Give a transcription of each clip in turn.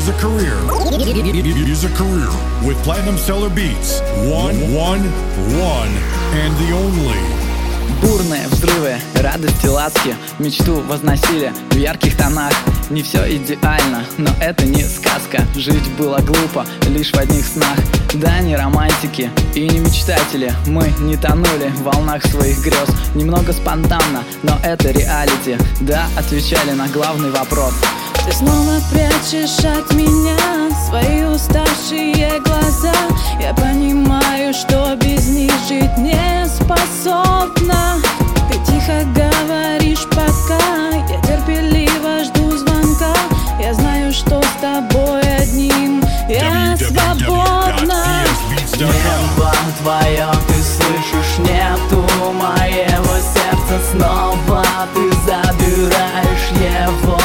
is a career. Is a career with platinum seller beats. One, and the only. Бурные взрывы, радости, ласки, мечту возносили в ярких тонах. Не все идеально, но это не сказка. Жить было глупо, лишь в одних снах. Да, не романтики и не мечтатели. Мы не тонули в волнах своих грез. Немного спонтанно, но это реалити. Да, отвечали на главный вопрос. Ты снова прячешь от меня свои уставшие глаза. Я понимаю, что без них жить не способна. Ты тихо говоришь пока, я терпеливо жду звонка. Я знаю, что с тобой одним я свободна. Небо твое, ты слышишь, нету моего сердца снова. Ты забираешь его.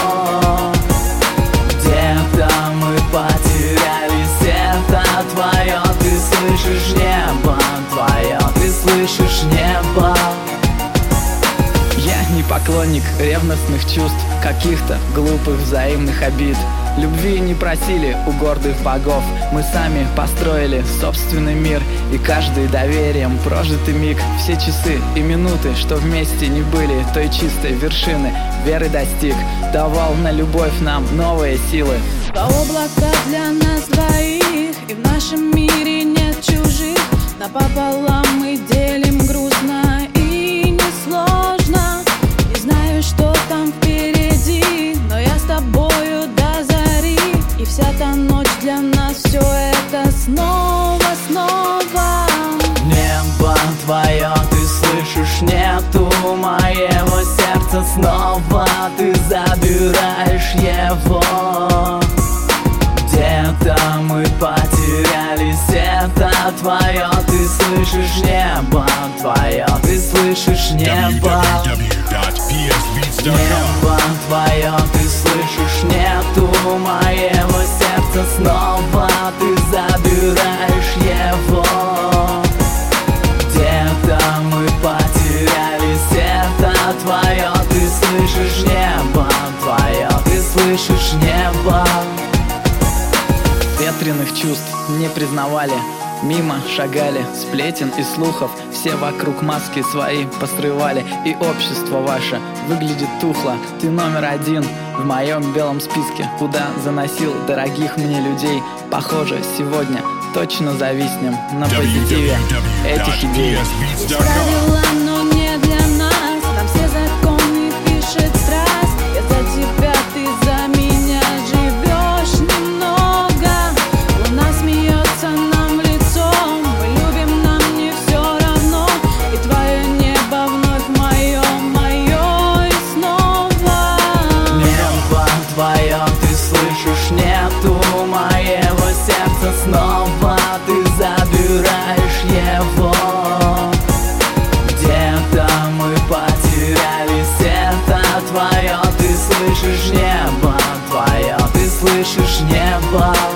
Мы потерялись, это твое, ты слышишь, небо твое, ты слышишь, небо. Я не поклонник ревностных чувств, каких-то глупых взаимных обид. Любви не просили у гордых богов, мы сами построили собственный мир. И каждый доверием прожитый миг, все часы и минуты, что вместе не были той чистой вершины, веры достиг, давал на любовь нам новые силы. Два облака для нас двоих, и в нашем мире нет чужих. Напополам мы делим грустно и несложно. Не знаю, что там впереди, но я с тобою до зари. И вся та ночь для нас все это снова. Небо твое, ты слышишь, нету моего сердца снова. Ты забираешь его. Где-то мы потерялись, это твое, ты слышишь, небо твое, ты слышишь, небо. Небо твое, ты слышишь, нету моего сердца снова. Ты забираешь его. Где-то мы потерялись, это твое, ты слышишь, небо твое, ты слышишь, небо. Ветреных чувств не признавали, мимо шагали, сплетен и слухов. Все вокруг маски свои пострывали. И общество ваше выглядит тухло. Ты номер один в моем белом списке, куда заносил дорогих мне людей. Похоже, сегодня точно зависнем на позитиве этих идей. Есть правила, но не для нас. Нам все законы пишет страсть. Я за тебя, ты за меня. Живешь немного, луна смеется нам в лицо. Мы любим, нам не все равно. И твое небо вновь мое, мое и снова. Небо твое, ты слышишь, нету моего сердца снова. Ты забираешь его. Где-то мы потерялись, это твое, ты слышишь, небо твое, ты слышишь, небо.